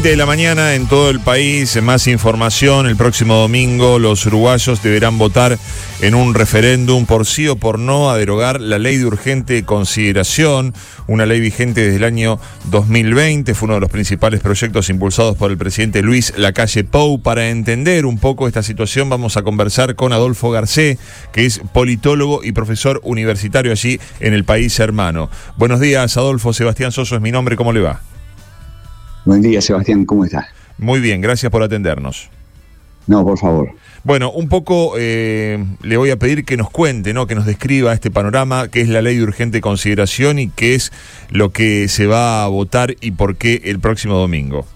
7 de la mañana en todo el país, más información. El próximo domingo los uruguayos deberán votar en un referéndum por sí o por no a derogar la ley de urgente consideración, una ley vigente desde el año 2020. Fue uno de los principales proyectos impulsados por el presidente Luis Lacalle Pou. Para entender un poco esta situación vamos a conversar con Adolfo Garcé, que es politólogo y profesor universitario allí en el país hermano. Buenos días, Adolfo. Sebastián Soso es mi nombre. ¿Cómo le va? Buen día, Sebastián, ¿cómo estás? Muy bien, gracias por atendernos. No, por favor. Bueno, un poco le voy a pedir que nos cuente, ¿no? Que nos describa este panorama, qué es la ley de urgente consideración y qué es lo que se va a votar y por qué el próximo domingo.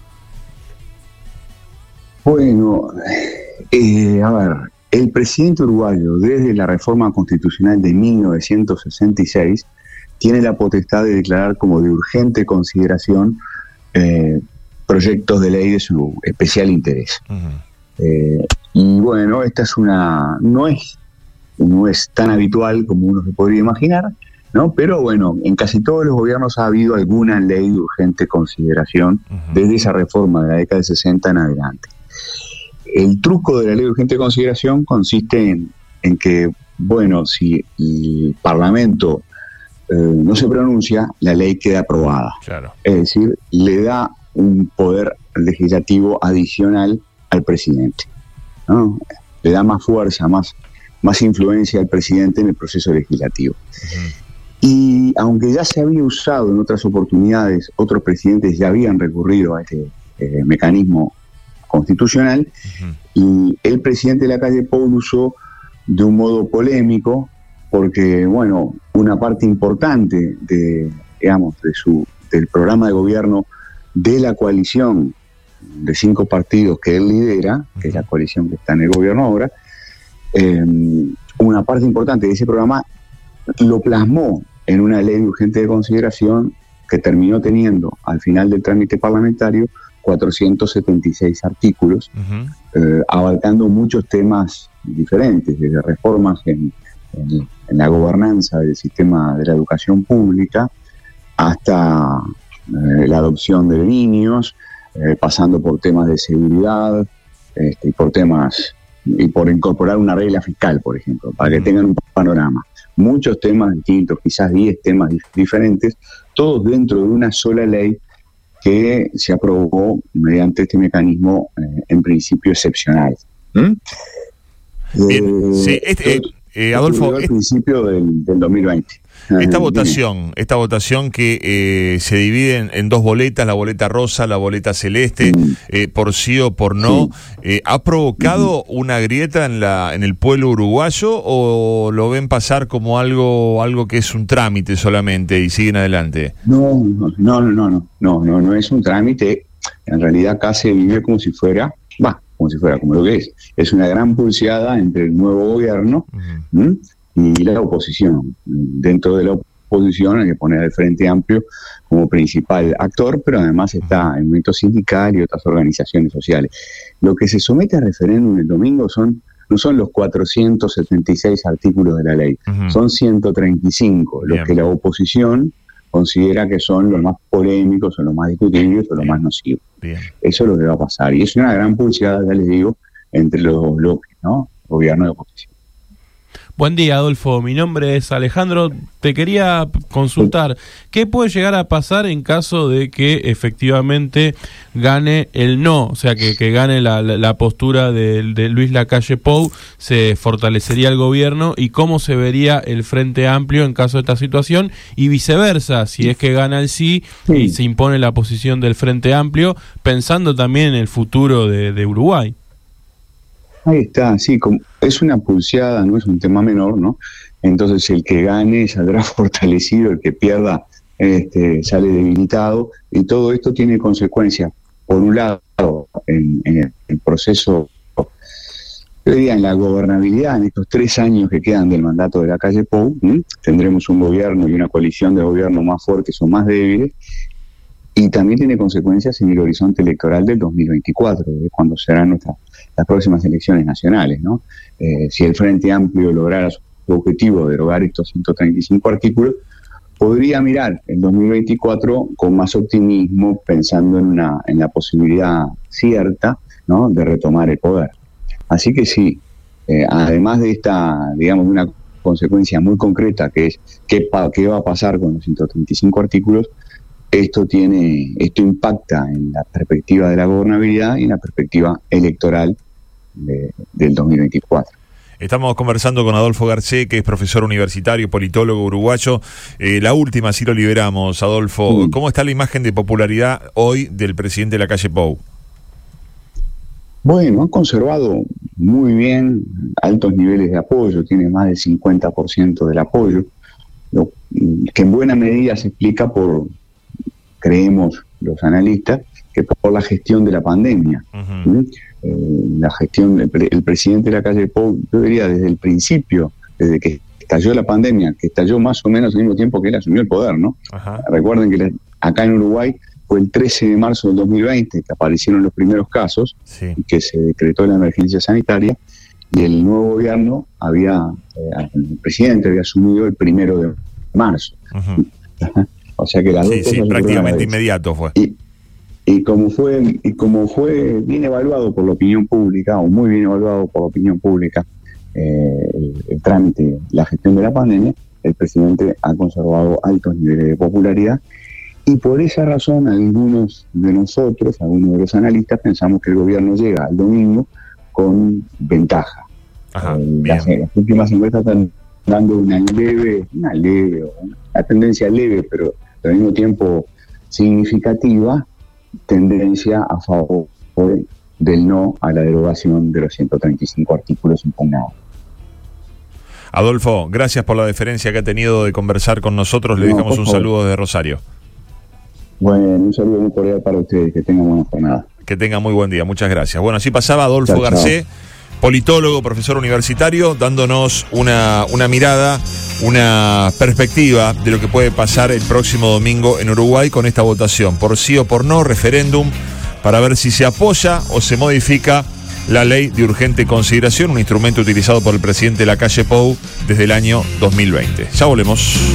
Bueno, a ver, el presidente uruguayo, desde la reforma constitucional de 1966, tiene la potestad de declarar como de urgente consideración proyectos de ley de su especial interés. Uh-huh. Y bueno, esta es no es tan habitual como uno se podría imaginar, ¿no? Pero bueno, en casi todos los gobiernos ha habido alguna ley de urgente consideración, uh-huh, desde esa reforma de la década de 60 en adelante. El truco de la ley de urgente consideración consiste en que, bueno, si el Parlamento no se pronuncia, la ley queda aprobada. Claro. Es decir, le da un poder legislativo adicional al presidente, ¿no? Le da más fuerza, más influencia al presidente en el proceso legislativo. Uh-huh. Y aunque ya se había usado en otras oportunidades, otros presidentes ya habían recurrido a este mecanismo constitucional, uh-huh, y el presidente Lacalle Pou lo usó de un modo polémico, porque, bueno, una parte importante del programa de gobierno de la coalición de 5 partidos que él lidera, que es la coalición que está en el gobierno ahora, una parte importante de ese programa lo plasmó en una ley de urgente consideración que terminó teniendo, al final del trámite parlamentario, 476 artículos, uh-huh, abarcando muchos temas diferentes, desde reformas en la gobernanza del sistema de la educación pública hasta la adopción de niños, pasando por temas de seguridad, y por incorporar una regla fiscal, por ejemplo, para que tengan un panorama. Muchos temas distintos, quizás 10 temas diferentes, todos dentro de una sola ley que se aprobó mediante este mecanismo en principio excepcional. Bien, sí, Adolfo, al principio del 2020. Esta votación que se divide en 2 boletas, la boleta rosa, la boleta celeste, por sí o por no, ¿ha provocado una grieta en el pueblo uruguayo o lo ven pasar como algo que es un trámite solamente y siguen adelante? No es un trámite. En realidad acá se vive como si fuera como lo que es una gran pulseada entre el nuevo gobierno, uh-huh, y la oposición. Dentro de la oposición hay que poner al Frente Amplio como principal actor, pero además está el movimiento sindical y otras organizaciones sociales. Lo que se somete a referéndum el domingo no son los 476 artículos de la ley, uh-huh, son 135, los que la oposición considera que son los más polémicos, o los más discutibles, o los más nocivos. Bien. Eso es lo que va a pasar. Y es una gran pulseada, ya les digo, entre los bloques, ¿no? Gobierno y oposición. Buen día, Adolfo. Mi nombre es Alejandro. Te quería consultar, ¿qué puede llegar a pasar en caso de que efectivamente gane el no? O sea, que gane la postura de Luis Lacalle Pou, ¿se fortalecería el gobierno? ¿Y cómo se vería el Frente Amplio en caso de esta situación? Y viceversa, si es que gana el sí, y se impone la posición del Frente Amplio, pensando también en el futuro de Uruguay. Ahí está, sí, es una pulseada, no es un tema menor, ¿no? Entonces el que gane saldrá fortalecido, el que pierda sale debilitado, y todo esto tiene consecuencias. Por un lado, en el proceso, yo diría, en la gobernabilidad, en estos 3 años que quedan del mandato de Lacalle Pou, tendremos un gobierno y una coalición de gobierno más fuertes o más débiles, y también tiene consecuencias en el horizonte electoral del 2024, cuando serán las próximas elecciones nacionales, ¿no? Si el Frente Amplio lograra su objetivo de derogar estos 135 artículos, podría mirar el 2024 con más optimismo, pensando en la posibilidad cierta, ¿no?, de retomar el poder. Así que sí, además de esta, digamos, de una consecuencia muy concreta, que es qué va a pasar con los 135 artículos, esto impacta en la perspectiva de la gobernabilidad y en la perspectiva electoral del 2024. Estamos conversando con Adolfo Garcé, que es profesor universitario, politólogo uruguayo. La última, si lo liberamos, Adolfo. ¿Cómo está la imagen de popularidad hoy del presidente de la calle Pou? Bueno, ha conservado muy bien altos niveles de apoyo, tiene más del 50% del apoyo, lo que en buena medida se explica creemos los analistas, que por la gestión de la pandemia. La gestión, el presidente de la calle Pou, yo diría desde el principio, desde que estalló la pandemia, que estalló más o menos al mismo tiempo que él asumió el poder, ¿no? Recuerden que acá en Uruguay fue el 13 de marzo del 2020 que aparecieron los primeros casos, y que se decretó la emergencia sanitaria, y el nuevo gobierno el presidente había asumido el 1 de marzo. O sea que las dos cosas prácticamente inmediato fue. Y como fue bien evaluado por la opinión pública, o muy bien evaluado por la opinión pública, el trámite, la gestión de la pandemia, el presidente ha conservado altos niveles de popularidad, y por esa razón algunos de los analistas, pensamos que el gobierno llega al domingo con ventaja. Las últimas encuestas están dando una tendencia leve, pero al mismo tiempo significativa, tendencia a favor del no a la derogación de los 135 artículos impugnados. Adolfo, gracias por la deferencia que ha tenido de conversar con nosotros. Le dejamos un saludo desde Rosario. Bueno, un saludo muy cordial para ustedes. Que tengan buena jornada. Que tengan muy buen día. Muchas gracias. Bueno, así pasaba Adolfo Garcé, politólogo, profesor universitario, dándonos una mirada, una perspectiva de lo que puede pasar el próximo domingo en Uruguay con esta votación, por sí o por no, referéndum, para ver si se apoya o se modifica la ley de urgente consideración, un instrumento utilizado por el presidente de la calle Pou desde el año 2020. Ya volvemos.